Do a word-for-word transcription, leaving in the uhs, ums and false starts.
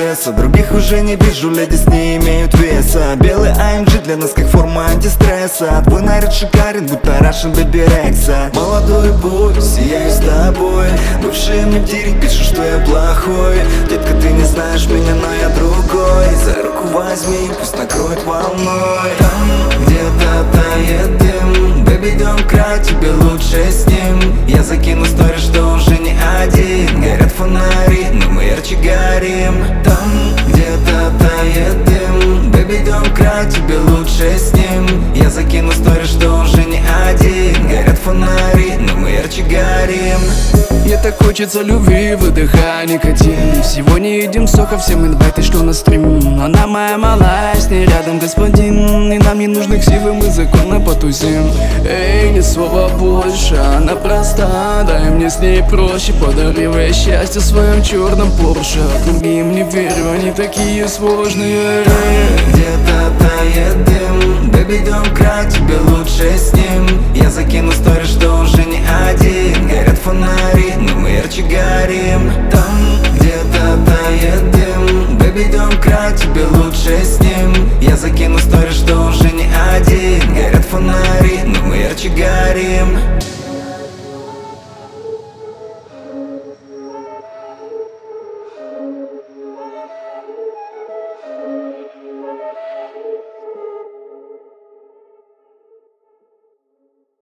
стресса. Других уже не вижу, леди не имеют веса. Белый эй эм джи для нас как форма антистресса. Твой наряд шикарен, будто Russian Baby Rexha. Молодой бой, сияю с тобой. Бывшие мне в директ пишут, что я плохой. Детка, ты не знаешь меня, но я другой. За руку возьми, пусть накроет волной. Там где-то тает дым. Бэби, don't cry, тебе лучше с ним. Я закину стори, что уже не один. Горят фонари, но мы ярче горим. Там где-то тает дым. Бэби, don't cry, тебе лучше с ним. Я закину стори, что уже не один. Горят фонари, но мы ярче горим. Мне так хочется любви, выдыхая никотин. Сегодня едим сока, всем инвайты, что на стрим. Она моя малая, с ней рядом господин. И нам не нужны ксивы, мы законно потусим. Эй, ни слова больше, она проста. Дай мне с ней проще, подаривая счастье в своем черном Порше. Другим не верю, они такие сложные. Где-то тает дым. Baby, don't cry, тебе лучше с ним. Я закину стори, что уже не один. Горят фонари, но мы ярче горим. Там где-то тает дым. Baby, don't cry, тебе лучше с ним. Я закину стори, что уже не один. Горят фонари, но мы ярче горим.